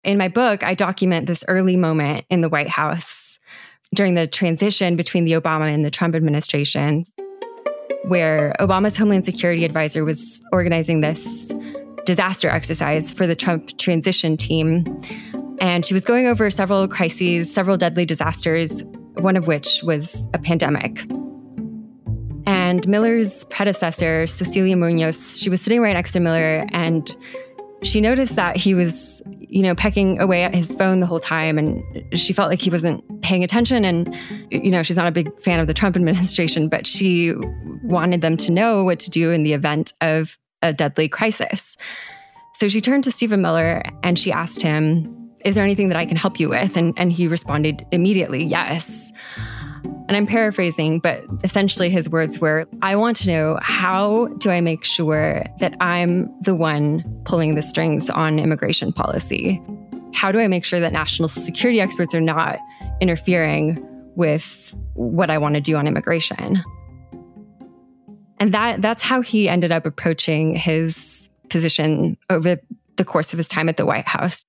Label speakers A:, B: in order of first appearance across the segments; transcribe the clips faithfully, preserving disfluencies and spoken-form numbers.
A: In my book, I document this early moment in the White House during the transition between the Obama and the Trump administration, where Obama's Homeland Security advisor was organizing this disaster exercise for the Trump transition team. And she was going over several crises, several deadly disasters, one of which was a pandemic. And Miller's predecessor, Cecilia Munoz, she was sitting right next to Miller, and she noticed that he was, you know, pecking away at his phone the whole time, and she felt like he wasn't paying attention. And, you know, she's not a big fan of the Trump administration, but she wanted them to know what to do in the event of a deadly crisis. So she turned to Stephen Miller and she asked him, "Is there anything that I can help you with?" And, and he responded immediately, "Yes." And I'm paraphrasing, but essentially his words were, "I want to know, how do I make sure that I'm the one pulling the strings on immigration policy? How do I make sure that national security experts are not interfering with what I want to do on immigration?" And that that's how he ended up approaching his position over the course of his time at the White House.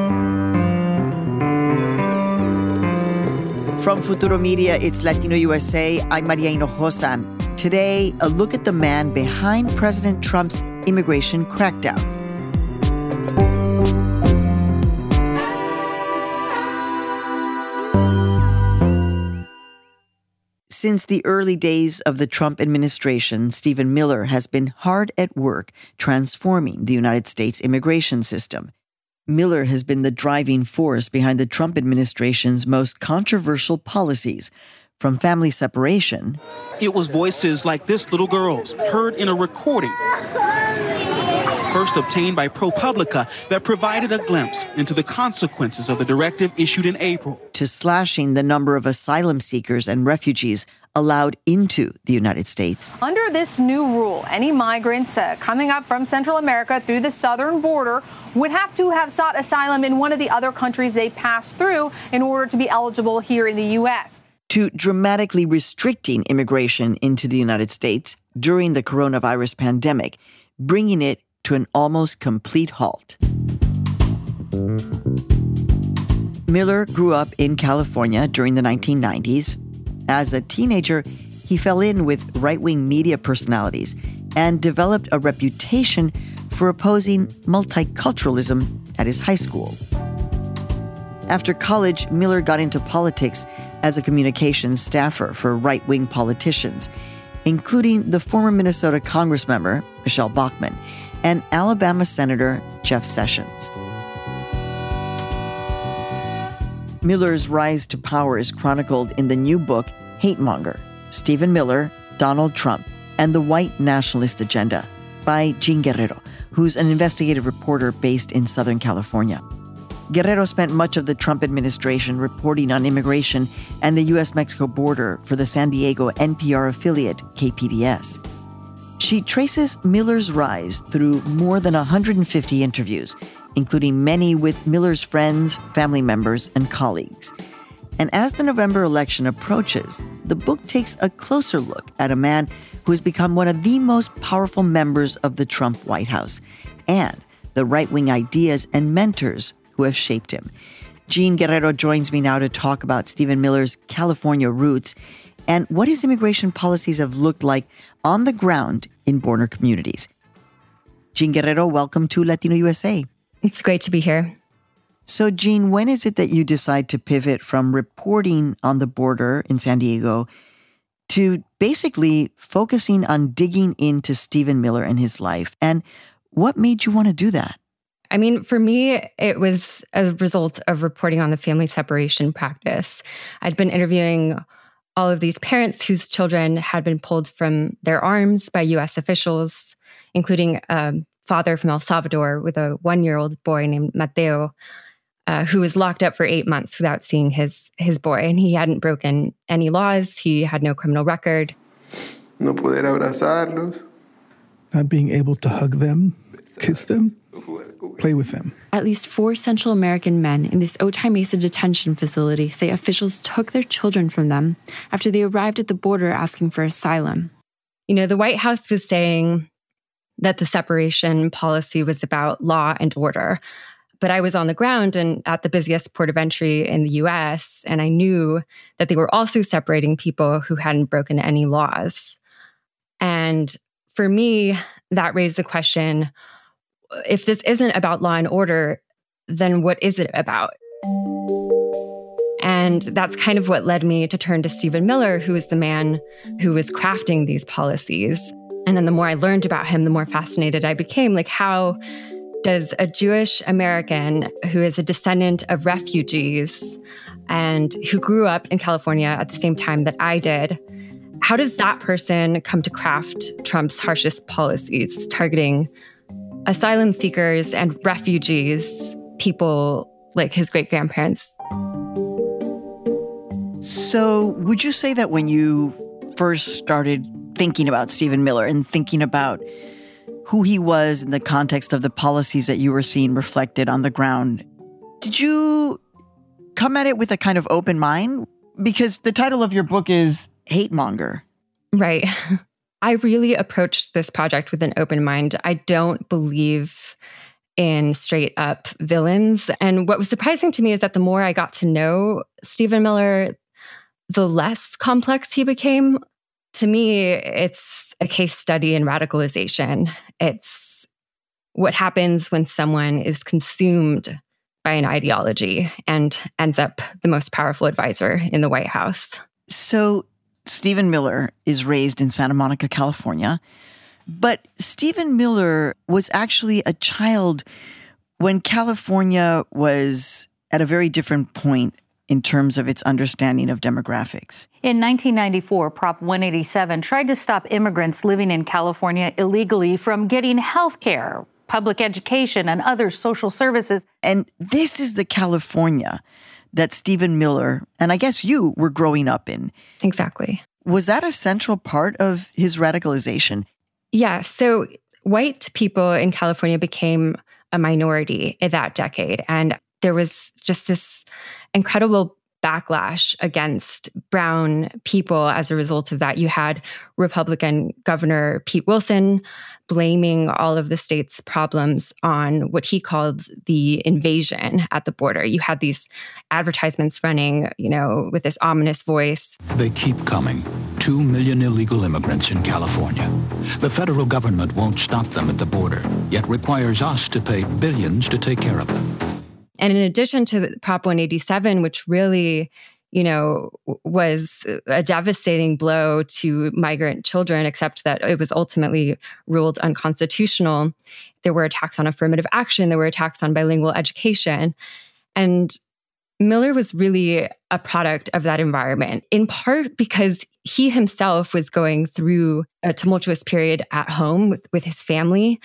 B: From Futuro Media, it's Latino U S A. I'm Maria Hinojosa. Today, a look at the man behind President Trump's immigration crackdown. Since the early days of the Trump administration, Stephen Miller has been hard at work transforming the United States immigration system. Miller has been the driving force behind the Trump administration's most controversial policies, from family separation.
C: It was voices like this little girl's, heard in a recording, first obtained by ProPublica, that provided a glimpse into the consequences of the directive issued in April,
B: to slashing the number of asylum seekers and refugees allowed into the United States.
D: Under this new rule, any migrants uh, coming up from Central America through the southern border would have to have sought asylum in one of the other countries they passed through in order to be eligible here in the U S.
B: To dramatically restricting immigration into the United States during the coronavirus pandemic, bringing it to an almost complete halt. Miller grew up in California during the nineteen nineties. As a teenager, he fell in with right-wing media personalities and developed a reputation for opposing multiculturalism at his high school. After college, Miller got into politics as a communications staffer for right-wing politicians, including the former Minnesota Congressmember, Michelle Bachmann, and Alabama Senator Jeff Sessions. Miller's rise to power is chronicled in the new book, Hate Monger, Stephen Miller, Donald Trump, and the White Nationalist Agenda, by Jean Guerrero, who's an investigative reporter based in Southern California. Guerrero spent much of the Trump administration reporting on immigration and the U S Mexico border for the San Diego N P R affiliate, K P B S. She traces Miller's rise through more than one hundred fifty interviews, including many with Miller's friends, family members, and colleagues. And as the November election approaches, the book takes a closer look at a man who has become one of the most powerful members of the Trump White House and the right-wing ideas and mentors who have shaped him. Jean Guerrero joins me now to talk about Stephen Miller's California roots and what his immigration policies have looked like on the ground in border communities. Jean Guerrero, welcome to Latino U S A.
A: It's great to be here.
B: So, Jean, when is it that you decide to pivot from reporting on the border in San Diego to basically focusing on digging into Stephen Miller and his life? And what made you want to do that?
A: I mean, for me, it was a result of reporting on the family separation practice. I'd been interviewing all of these parents whose children had been pulled from their arms by U S officials, including a father from El Salvador with a one-year-old boy named Mateo, uh, who was locked up for eight months without seeing his his boy. And he hadn't broken any laws. He had no criminal record.
E: No poder abrazarlos.
F: Not being able to hug them, kiss them, play with them.
A: At least four Central American men in this Otay Mesa detention facility say officials took their children from them after they arrived at the border asking for asylum. You know, the White House was saying that the separation policy was about law and order. But I was on the ground and at the busiest port of entry in the U S, and I knew that they were also separating people who hadn't broken any laws. And for me, that raised the question, if this isn't about law and order, then what is it about? And that's kind of what led me to turn to Stephen Miller, who is the man who was crafting these policies. And then the more I learned about him, the more fascinated I became. Like, how does a Jewish American who is a descendant of refugees and who grew up in California at the same time that I did, how does that person come to craft Trump's harshest policies, targeting asylum seekers and refugees, people like his great-grandparents?
B: So would you say that when you first started thinking about Stephen Miller and thinking about who he was in the context of the policies that you were seeing reflected on the ground, did you come at it with a kind of open mind? Because the title of your book is Hate Monger.
A: Right. I really approached this project with an open mind. I don't believe in straight up villains. And what was surprising to me is that the more I got to know Stephen Miller, the less complex he became. To me, it's a case study in radicalization. It's what happens when someone is consumed by an ideology and ends up the most powerful advisor in the White House.
B: So Stephen Miller is raised in Santa Monica, California. But Stephen Miller was actually a child when California was at a very different point in terms of its understanding of demographics.
G: In nineteen ninety-four, Prop one eighty-seven tried to stop immigrants living in California illegally from getting health care, public education, and other social services.
B: And this is the California that Stephen Miller, and I guess you, were growing up in.
A: Exactly.
B: Was that a central part of his radicalization?
A: Yeah. So white people in California became a minority in that decade. And there was just this incredible backlash against brown people as a result of that. You had Republican Governor Pete Wilson blaming all of the state's problems on what he called the invasion at the border. You had these advertisements running, you know, with this ominous voice.
H: They keep coming. Two million illegal immigrants in California. The federal government won't stop them at the border, yet requires us to pay billions to take care of them.
A: And in addition to Prop one eighty-seven, which really, you know, was a devastating blow to migrant children, except that it was ultimately ruled unconstitutional, there were attacks on affirmative action, there were attacks on bilingual education. And Miller was really a product of that environment, in part because he himself was going through a tumultuous period at home with, with his family.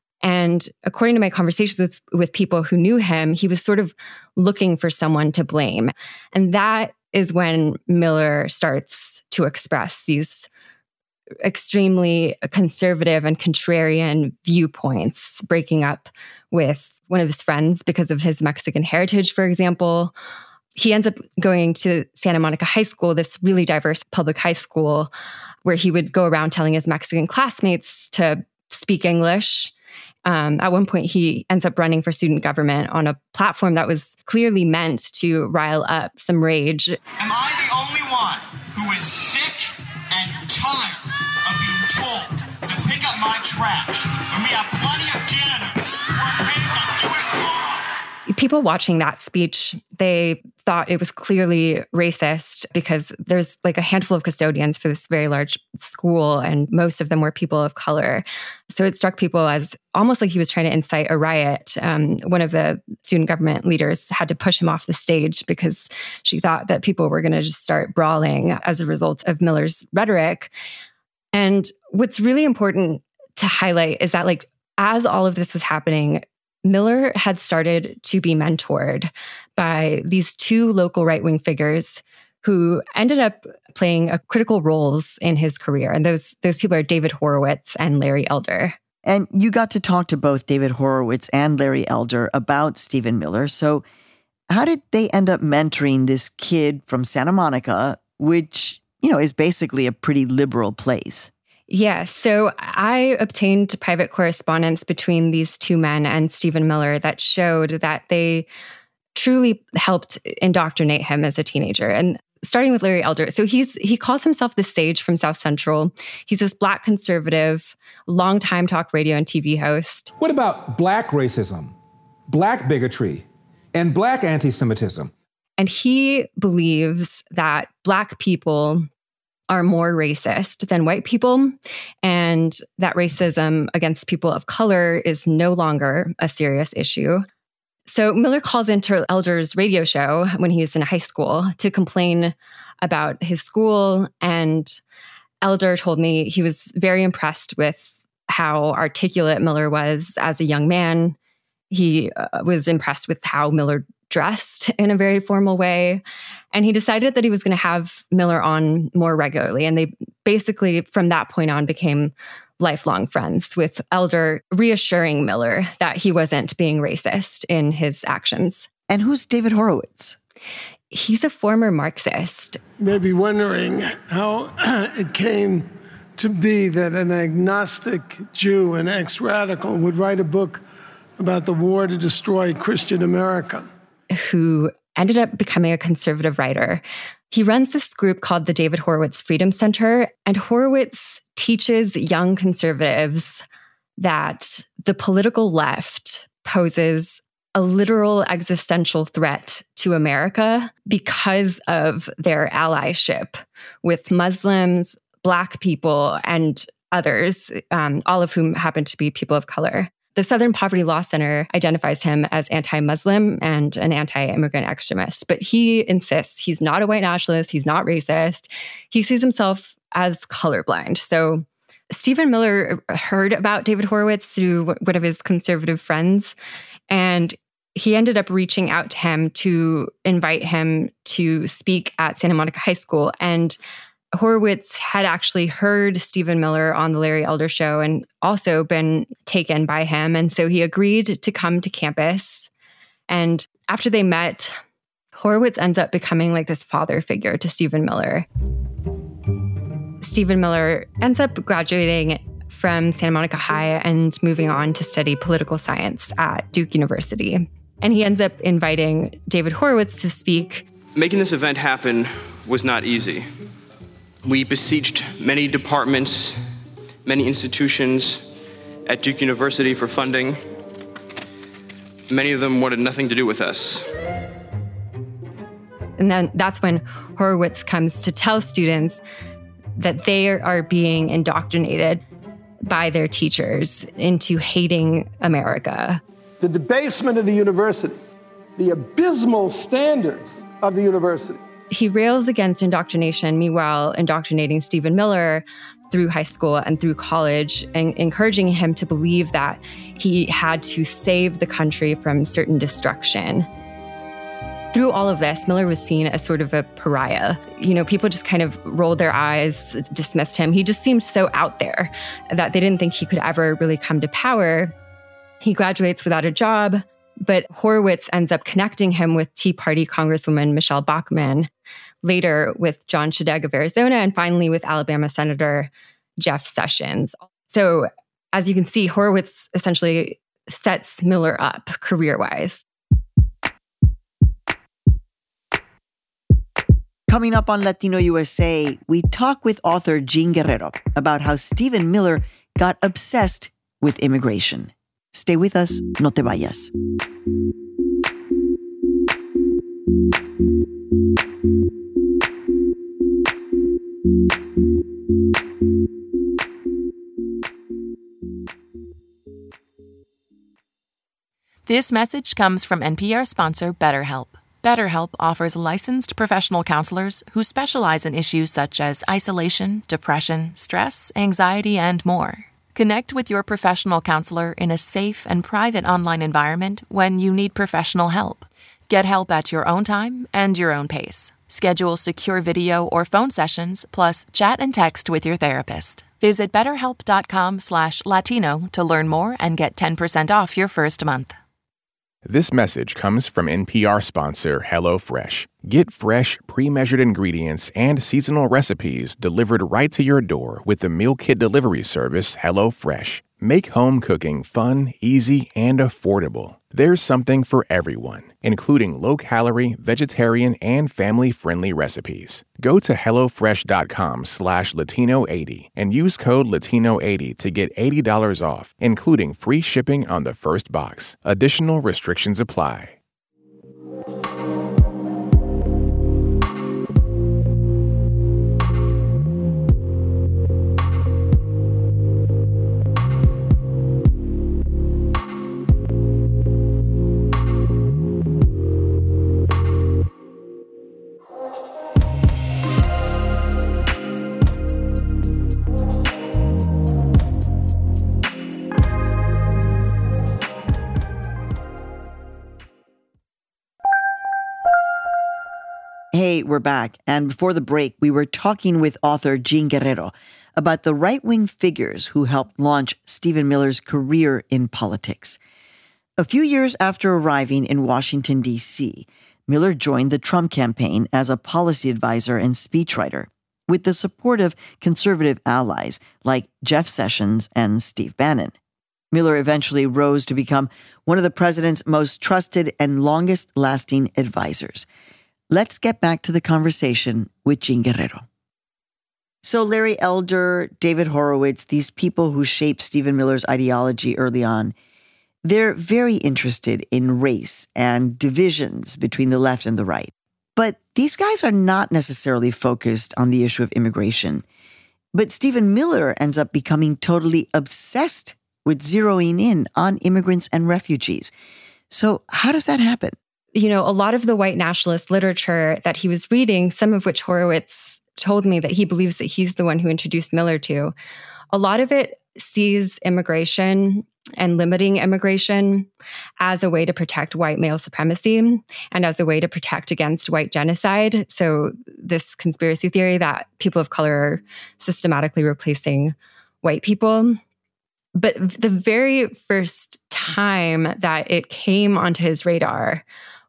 A: And according to my conversations with, with people who knew him, he was sort of looking for someone to blame. And that is when Miller starts to express these extremely conservative and contrarian viewpoints, breaking up with one of his friends because of his Mexican heritage, for example. He ends up going to Santa Monica High School, this really diverse public high school, where he would go around telling his Mexican classmates to speak English. Um, at one point, he ends up running for student government on a platform that was clearly meant to rile up some rage.
I: Am I the only one who is sick and tired of being told to pick up my trash when we have plenty of janitors who are paid to do it for us?
A: People watching that speech, they thought it was clearly racist because there's like a handful of custodians for this very large school, and most of them were people of color. So it struck people as almost like he was trying to incite a riot. Um, one of the student government leaders had to push him off the stage because she thought that people were going to just start brawling as a result of Miller's rhetoric. And what's really important to highlight is that, like, as all of this was happening, Miller had started to be mentored by these two local right-wing figures who ended up playing a critical roles in his career. And those those people are David Horowitz and Larry Elder.
B: And you got to talk to both David Horowitz and Larry Elder about Stephen Miller. So how did they end up mentoring this kid from Santa Monica, which, you know, is basically a pretty liberal place?
A: Yeah, so I obtained private correspondence between these two men and Stephen Miller that showed that they truly helped indoctrinate him as a teenager. And starting with Larry Elder. So he's he calls himself the sage from South Central. He's this Black conservative, longtime talk radio and T V host.
J: What about Black racism, Black bigotry, and Black anti-Semitism?
A: And he believes that Black people are more racist than white people, and that racism against people of color is no longer a serious issue. So Miller calls into Elder's radio show when he was in high school to complain about his school, and Elder told me he was very impressed with how articulate Miller was as a young man. He uh, was impressed with how Miller dressed in a very formal way. And he decided that he was going to have Miller on more regularly. And they basically, from that point on, became lifelong friends, with Elder reassuring Miller that he wasn't being racist in his actions.
B: And who's David Horowitz?
A: He's a former Marxist.
K: You may be wondering how it came to be that an agnostic Jew, an ex-radical, would write a book about the war to destroy Christian America.
A: Who ended up becoming a conservative writer. He runs this group called the David Horowitz Freedom Center, and Horowitz teaches young conservatives that the political left poses a literal existential threat to America because of their allyship with Muslims, Black people, and others, um, all of whom happen to be people of color. The Southern Poverty Law Center identifies him as anti-Muslim and an anti-immigrant extremist, but he insists he's not a white nationalist, he's not racist. He sees himself as colorblind. So Stephen Miller heard about David Horowitz through one of his conservative friends, and he ended up reaching out to him to invite him to speak at Santa Monica High School. And Horowitz had actually heard Stephen Miller on the Larry Elder Show and also been taken by him. And so he agreed to come to campus. And after they met, Horowitz ends up becoming like this father figure to Stephen Miller. Stephen Miller ends up graduating from Santa Monica High and moving on to study political science at Duke University. And he ends up inviting David Horowitz to speak.
L: Making this event happen was not easy. We besieged many departments, many institutions at Duke University for funding. Many of them wanted nothing to do with us.
A: And then that's when Horowitz comes to tell students that they are being indoctrinated by their teachers into hating America.
K: The debasement of the university, the abysmal standards of the university.
A: He rails against indoctrination, meanwhile indoctrinating Stephen Miller through high school and through college, and encouraging him to believe that he had to save the country from certain destruction. Through all of this, Miller was seen as sort of a pariah. You know, people just kind of rolled their eyes, dismissed him. He just seemed so out there that they didn't think he could ever really come to power. He graduates without a job, but Horowitz ends up connecting him with Tea Party Congresswoman Michelle Bachmann, later with John Shadegg of Arizona, and finally with Alabama Senator Jeff Sessions. So as you can see, Horowitz essentially sets Miller up career-wise.
B: Coming up on Latino U S A, we talk with author Jean Guerrero about how Stephen Miller got obsessed with immigration. Stay with us, no te vayas.
M: This message comes from N P R sponsor BetterHelp. BetterHelp offers licensed professional counselors who specialize in issues such as isolation, depression, stress, anxiety, and more. Connect with your professional counselor in a safe and private online environment when you need professional help. Get help at your own time and your own pace. Schedule secure video or phone sessions, plus chat and text with your therapist. Visit betterhelp.com slash Latino to learn more and get ten percent off your first month.
N: This message comes from N P R sponsor HelloFresh. Get fresh, pre-measured ingredients and seasonal recipes delivered right to your door with the meal kit delivery service HelloFresh. Make home cooking fun, easy, and affordable. There's something for everyone, including low-calorie, vegetarian, and family-friendly recipes. Go to HelloFresh.com slash Latino80 and use code Latino eighty to get eighty dollars off, including free shipping on the first box. Additional restrictions apply.
B: Hey, we're back. And before the break, we were talking with author Jean Guerrero about the right-wing figures who helped launch Stephen Miller's career in politics. A few years after arriving in Washington, D C, Miller joined the Trump campaign as a policy advisor and speechwriter, with the support of conservative allies like Jeff Sessions and Steve Bannon. Miller eventually rose to become one of the president's most trusted and longest-lasting advisors. Let's get back to the conversation with Jean Guerrero. So Larry Elder, David Horowitz, these people who shaped Stephen Miller's ideology early on, they're very interested in race and divisions between the left and the right. But these guys are not necessarily focused on the issue of immigration. But Stephen Miller ends up becoming totally obsessed with zeroing in on immigrants and refugees. So how does that happen?
A: You know, a lot of the white nationalist literature that he was reading, some of which Horowitz told me that he believes that he's the one who introduced Miller to, a lot of it sees immigration and limiting immigration as a way to protect white male supremacy and as a way to protect against white genocide. So this conspiracy theory that people of color are systematically replacing white people. But the very first time that it came onto his radar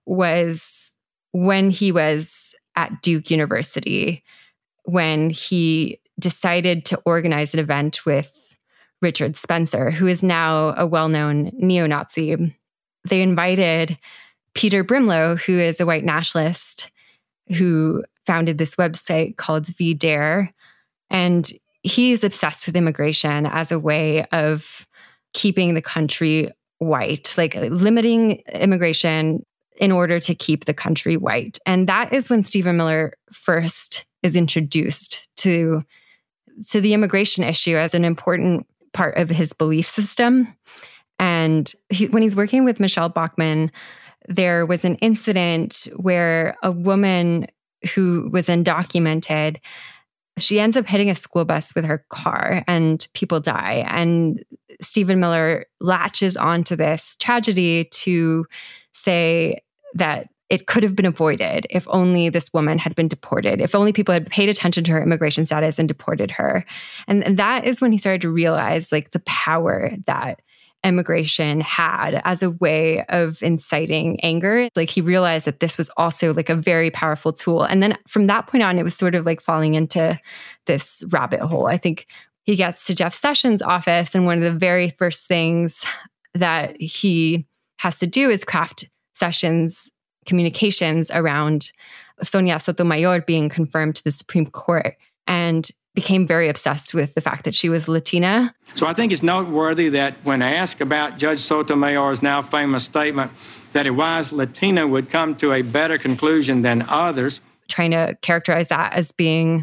A: was when he was at Duke University, when he decided to organize an event with Richard Spencer, who is now a well-known neo-Nazi. They invited Peter Brimlow, who is a white nationalist who founded this website called V Dare, and he is obsessed with immigration as a way of keeping the country white, like limiting immigration in order to keep the country white. And that is when Stephen Miller first is introduced to, to the immigration issue as an important part of his belief system. And he, when he's working with Michelle Bachmann, there was an incident where a woman who was undocumented, she ends up hitting a school bus with her car and people die. And Stephen Miller latches onto this tragedy to say that it could have been avoided if only this woman had been deported, if only people had paid attention to her immigration status and deported her. And, and that is when he started to realize like the power that immigration had as a way of inciting anger. Like he realized that this was also like a very powerful tool. And then from that point on, it was sort of like falling into this rabbit hole. I think he gets to Jeff Sessions' office, and one of the very first things that he has to do is craft Sessions' communications around Sonia Sotomayor being confirmed to the Supreme Court, and became very obsessed with the fact that she was Latina.
O: So I think it's noteworthy that when asked about Judge Sotomayor's now famous statement that a wise Latina would come to a better conclusion than others,
A: trying to characterize that as being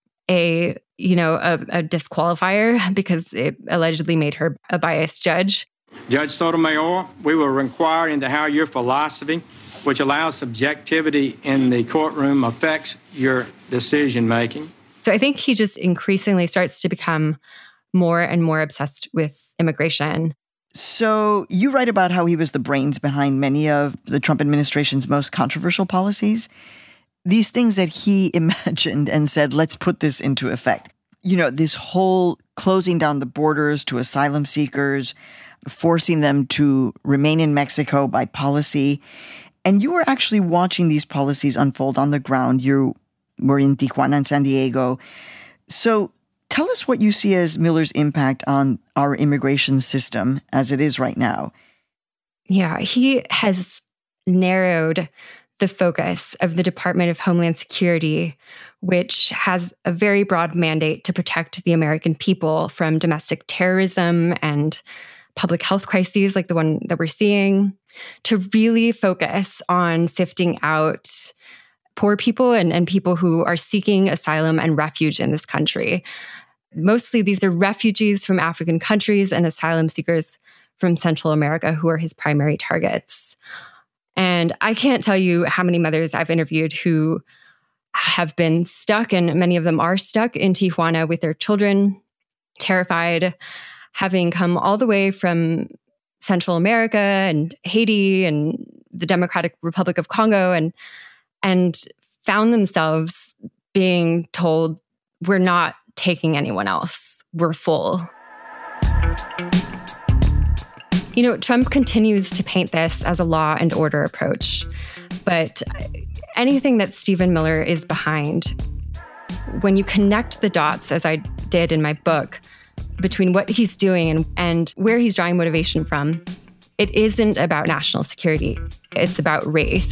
A: a, you know, a, a disqualifier because it allegedly made her a biased judge.
O: Judge Sotomayor, we will inquire into how your philosophy, which allows subjectivity in the courtroom, affects your decision-making.
A: So I think he just increasingly starts to become more and more obsessed with immigration.
B: So you write about how he was the brains behind many of the Trump administration's most controversial policies. These things that he imagined and said, let's put this into effect. You know, this whole closing down the borders to asylum seekers, forcing them to remain in Mexico by policy. And you were actually watching these policies unfold on the ground. You were in Tijuana and San Diego. So tell us what you see as Miller's impact on our immigration system as it is right now.
A: Yeah, he has narrowed the focus of the Department of Homeland Security, which has a very broad mandate to protect the American people from domestic terrorism and public health crises like the one that we're seeing, to really focus on sifting out poor people and, and people who are seeking asylum and refuge in this country. Mostly these are refugees from African countries and asylum seekers from Central America who are his primary targets. And I can't tell you how many mothers I've interviewed who have been stuck, and many of them are stuck in Tijuana with their children, terrified, having come all the way from Central America and Haiti and the Democratic Republic of Congo, and and found themselves being told, we're not taking anyone else. We're full. You know, Trump continues to paint this as a law and order approach, but anything that Stephen Miller is behind, when you connect the dots, as I did in my book, between what he's doing and, and where he's drawing motivation from, it isn't about national security. It's about race.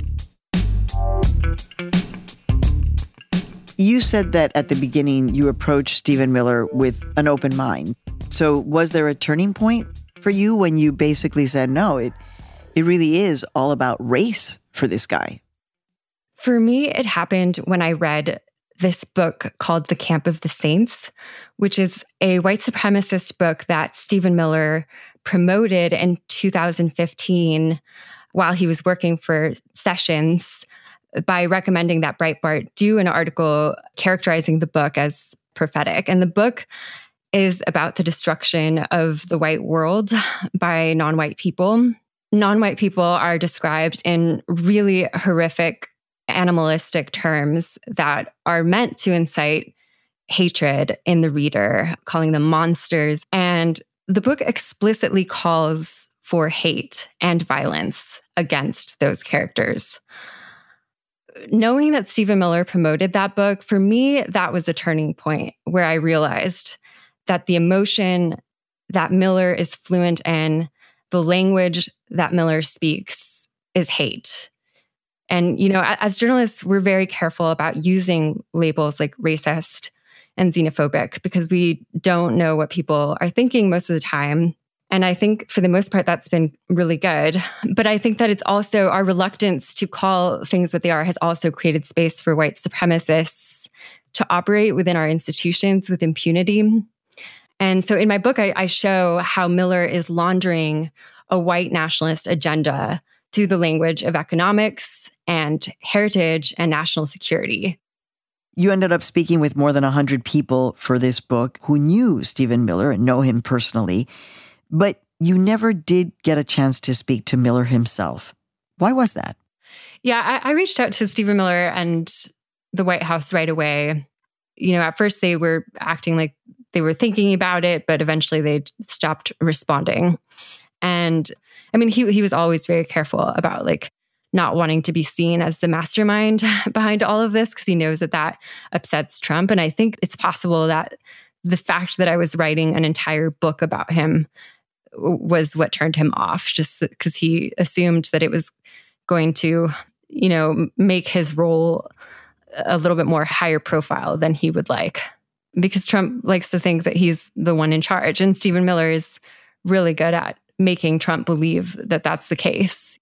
B: You said that at the beginning you approached Stephen Miller with an open mind. So was there a turning point for you when you basically said, no, it it really is all about race for this guy?
A: For me, it happened when I read this book called The Camp of the Saints, which is a white supremacist book that Stephen Miller promoted in two thousand fifteen while he was working for Sessions by recommending that Breitbart do an article characterizing the book as prophetic. And the book is about the destruction of the white world by non-white people. Non-white people are described in really horrific, animalistic terms that are meant to incite hatred in the reader, calling them monsters. And the book explicitly calls for hate and violence against those characters. Knowing that Stephen Miller promoted that book, for me, that was a turning point where I realized that the emotion that Miller is fluent in, the language that Miller speaks, is hate. And, you know, as journalists, we're very careful about using labels like racist and xenophobic because we don't know what people are thinking most of the time. And I think for the most part, that's been really good. But I think that it's also our reluctance to call things what they are has also created space for white supremacists to operate within our institutions with impunity. And so in my book, I, I show how Miller is laundering a white nationalist agenda through the language of economics and heritage and national security.
B: You ended up speaking with more than one hundred people for this book who knew Stephen Miller and know him personally, but you never did get a chance to speak to Miller himself. Why was that?
A: Yeah, I, I reached out to Stephen Miller and the White House right away. You know, at first they were acting like they were thinking about it, but eventually they stopped responding. And I mean, he he was always very careful about like not wanting to be seen as the mastermind behind all of this because he knows that that upsets Trump. And I think it's possible that the fact that I was writing an entire book about him was what turned him off, just because he assumed that it was going to, you know, make his role a little bit more higher profile than he would like. Because Trump likes to think that he's the one in charge. And Stephen Miller is really good at making Trump believe that that's the case.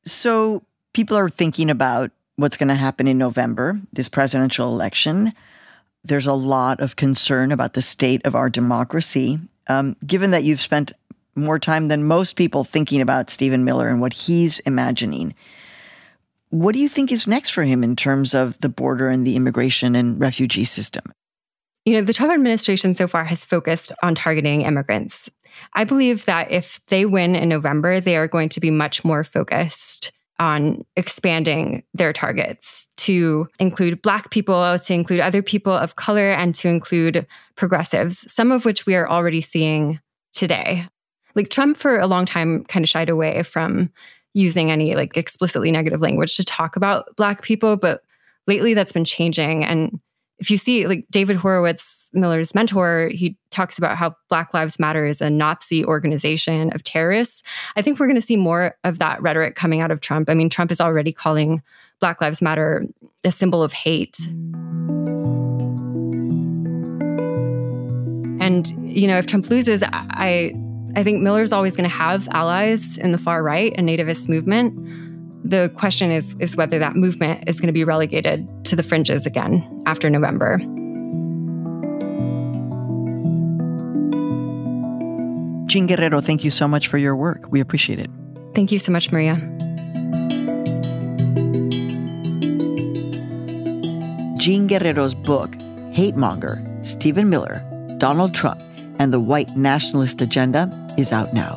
B: So people are thinking about what's going to happen in November, this presidential election. There's a lot of concern about the state of our democracy. Um, given that you've spent more time than most people thinking about Stephen Miller and what he's imagining, what do you think is next for him in terms of the border and the immigration and refugee system?
A: You know, the Trump administration so far has focused on targeting immigrants. I believe that if they win in November, they are going to be much more focused on expanding their targets to include Black people, to include other people of color, and to include progressives, some of which we are already seeing today. Like Trump for a long time kind of shied away from using any like explicitly negative language to talk about Black people, but lately that's been changing. And if you see like David Horowitz, Miller's mentor, he talks about how Black Lives Matter is a Nazi organization of terrorists. I think we're going to see more of that rhetoric coming out of Trump. I mean, Trump is already calling Black Lives Matter a symbol of hate. And, you know, if Trump loses, I I think Miller's always going to have allies in the far right and nativist movement. The question is, is whether that movement is going to be relegated to the fringes again after November.
B: Jean Guerrero, thank you so much for your work. We appreciate it.
A: Thank you so much, Maria.
B: Jean Guerrero's book, Hate Monger, Stephen Miller, Donald Trump, and the White Nationalist Agenda is out now.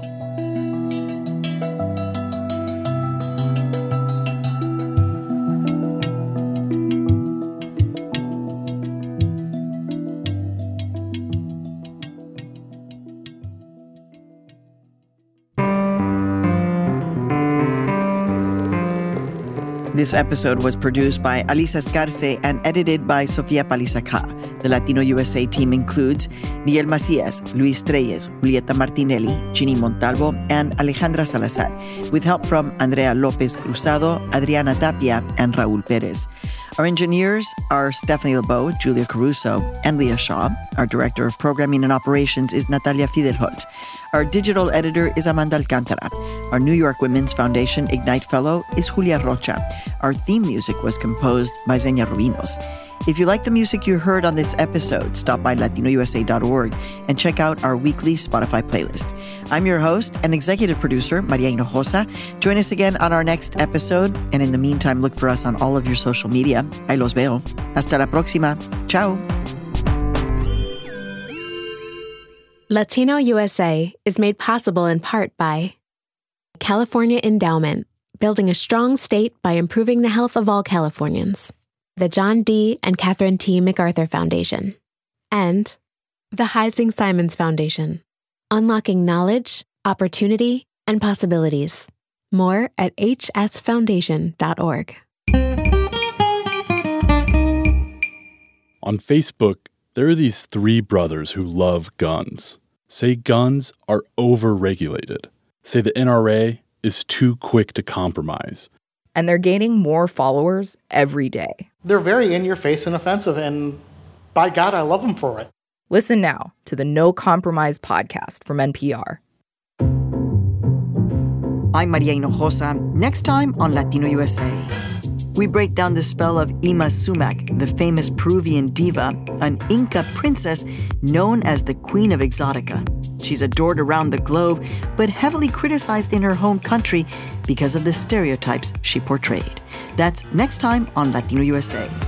B: This episode was produced by Alisa Escarce and edited by Sofia Palizaca. The Latino U S A team includes Miguel Macías, Luis Treyes, Julieta Martinelli, Ginny Montalvo, and Alejandra Salazar, with help from Andrea Lopez Cruzado, Adriana Tapia, and Raul Perez. Our engineers are Stephanie LeBeau, Julia Caruso, and Leah Shaw. Our director of programming and operations is Natalia Fidelholt. Our digital editor is Amanda Alcantara. Our New York Women's Foundation Ignite Fellow is Julia Rocha. Our theme music was composed by Xenia Rubinos. If you like the music you heard on this episode, stop by latino u s a dot org and check out our weekly Spotify playlist. I'm your host and executive producer, Maria Hinojosa. Join us again on our next episode. And in the meantime, look for us on all of your social media. Ahí los veo. Hasta la próxima. Ciao.
P: Latino U S A is made possible in part by California Endowment, building a strong state by improving the health of all Californians. The John D. and Catherine T. MacArthur Foundation. And the Heising Simons Foundation, unlocking knowledge, opportunity, and possibilities. More at h s foundation dot org.
Q: On Facebook, there are these three brothers who love guns. Say guns are overregulated. Say the N R A is too quick to compromise.
R: And they're gaining more followers every day.
S: They're very in-your-face and offensive, and by God, I love them for it.
R: Listen now to the No Compromise podcast from N P R.
B: I'm Maria Hinojosa. Next time on Latino U S A, we break down the spell of Ima Sumac, the famous Peruvian diva, an Inca princess known as the Queen of Exotica. She's adored around the globe, but heavily criticized in her home country because of the stereotypes she portrayed. That's next time on Latino U S A.